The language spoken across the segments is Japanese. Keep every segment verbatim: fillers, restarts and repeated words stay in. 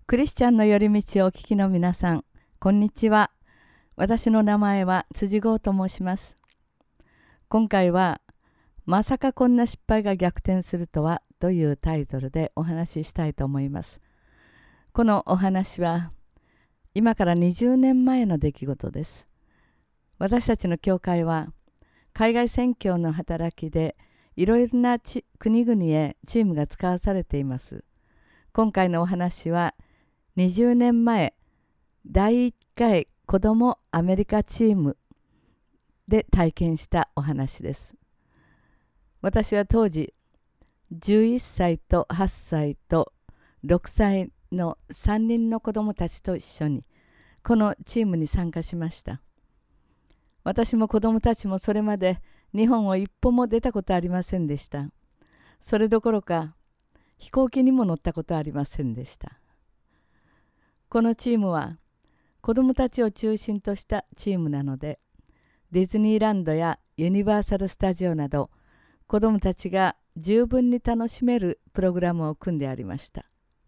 クリスチャンの寄り道をお聞きの皆さん、こんにちは。私の名前は辻剛と申します。今回は、まさかこんな失敗が逆転するとはというタイトルでお話ししたいと思います。このお話は、今からにじゅうねんまえの出来事です。私たちの教会は、海外宣教の働きで、いろいろな国々へチームが使わされています。今回のお話は、にじゅうねんまえ、だいいっかい子どもアメリカチームで体験したお話です。私は当時、じゅういっさいとはっさいとろくさいのさんにんの子どもたちと一緒に、このチームに参加しました。私も子どもたちもそれまで日本を一歩も出たことありませんでした。それどころか、飛行機にも乗ったことありませんでした。このチームは子どもたちを中心としたチームなので、ディズニーランドやユニバーサル・スタジオなど子どもたちが十分に楽しめるプログラムを組んでありました。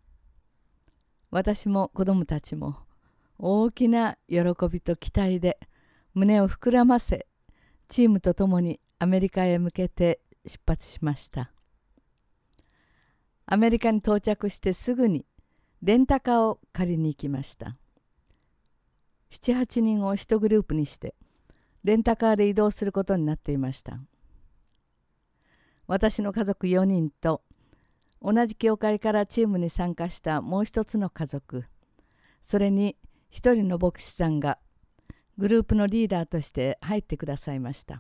私も子どもたちも大きな喜びと期待で胸を膨らませ、チームと共にアメリカへ向けて出発しました。アメリカに到着してすぐにレンタカーを借りに行きました。なな、はちにんをいちグループにしてレンタカーで移動することになっていました。私の家族よにんと同じ教会からチームに参加したもう一つの家族、それに一人の牧師さんがグループのリーダーとして入ってくださいました。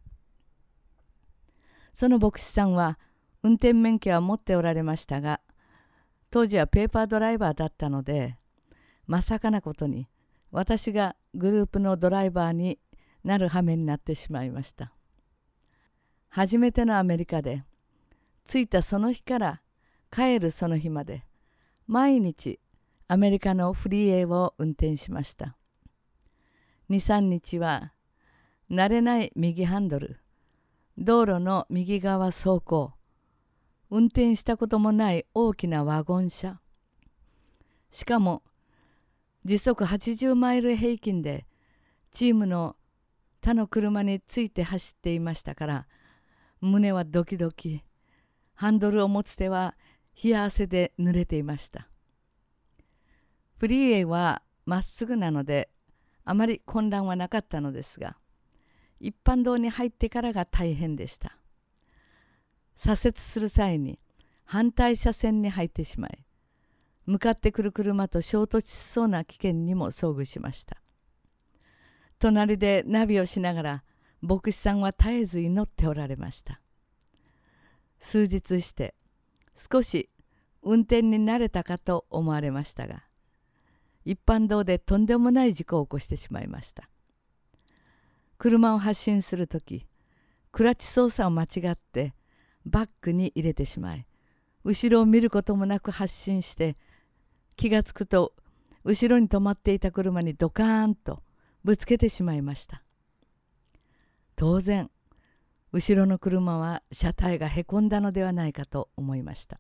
その牧師さんは運転免許は持っておられましたが、当時はペーパードライバーだったので、まさかなことに私がグループのドライバーになる羽目になってしまいました。初めてのアメリカで、着いたその日から帰るその日まで、毎日アメリカのフリーウェイを運転しました。に、さんにちは慣れない右ハンドル、道路の右側走行、運転したこともない大きなワゴン車。しかも時速はちじゅうマイル平均でチームの他の車について走っていましたから、胸はドキドキ、ハンドルを持つ手は冷や汗で濡れていました。フリーウェイはまっすぐなのであまり混乱はなかったのですが、一般道に入ってからが大変でした。左折する際に反対車線に入ってしまい、向かってくる車と衝突しそうな危険にも遭遇しました。隣でナビをしながら牧師さんは絶えず祈っておられました。数日して少し運転に慣れたかと思われましたが、一般道でとんでもない事故を起こしてしまいました。車を発進するとき、クラッチ操作を間違ってバックに入れてしまい、後ろを見ることもなく発進して、気がつくと後ろに止まっていた車にドカーンとぶつけてしまいました。当然、後ろの車は車体がへこんだのではないかと思いました。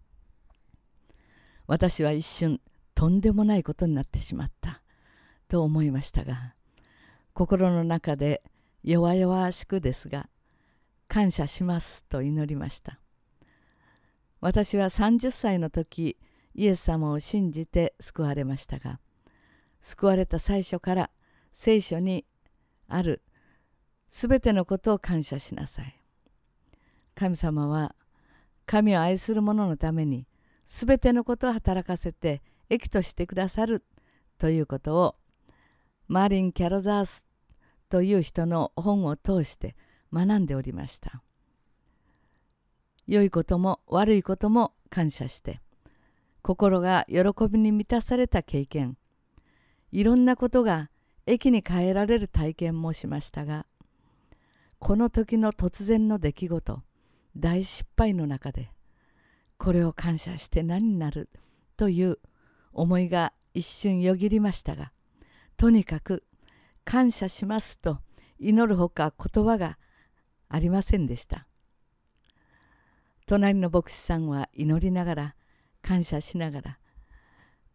私は一瞬とんでもないことになってしまったと思いましたが、心の中で弱々しくですが、感謝しますと祈りました。私はさんじゅっさいの時、イエス様を信じて救われましたが、救われた最初から聖書にあるすべてのことを感謝しなさい。神様は神を愛する者のためにすべてのことを働かせて益としてくださるということを、マーリン・キャロザースという人の本を通して学んでおりました。良いことも悪いことも感謝して、心が喜びに満たされた経験、いろんなことが益に変えられる体験もしましたが、この時の突然の出来事、大失敗の中で、これを感謝して何になるという思いが一瞬よぎりましたが、とにかく感謝しますと祈るほか言葉がありませんでした。隣の牧師さんは祈りながら、感謝しながら、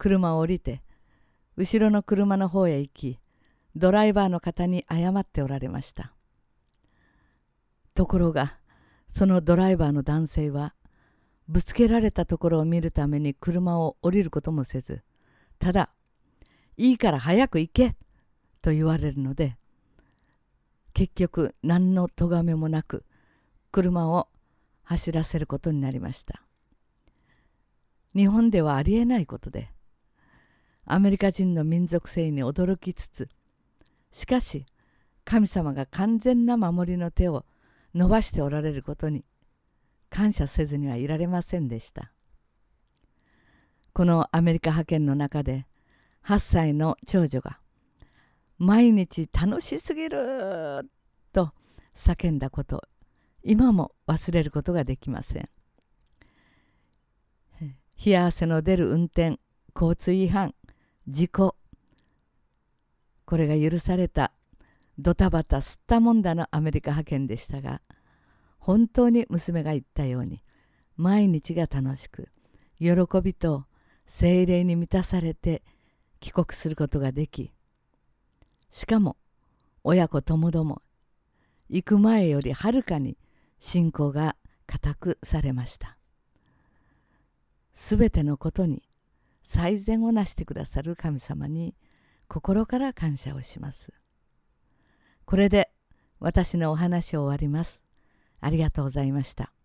車を降りて後ろの車の方へ行き、ドライバーの方に謝っておられました。ところがそのドライバーの男性はぶつけられたところを見るために車を降りることもせず、ただいいから早く行けと言われるので、結局何の咎めもなく車を走らせることになりました。日本ではありえないことで、アメリカ人の民族性に驚きつつ、しかし神様が完全な守りの手を伸ばしておられることに感謝せずにはいられませんでした。このアメリカ派遣の中ではっさいの長女が毎日楽しすぎると叫んだこと、今も忘れることができません。冷や汗の出る運転、交通違反、事故、これが許されたドタバタ吸ったもんだのアメリカ派遣でしたが、本当に娘が言ったように毎日が楽しく、喜びと聖霊に満たされて帰国することができ、しかも親子ともども行く前よりはるかに信仰が固くされました。すべてのことに最善をなしてくださる神様に心から感謝をします。これで私のお話を終わります。ありがとうございました。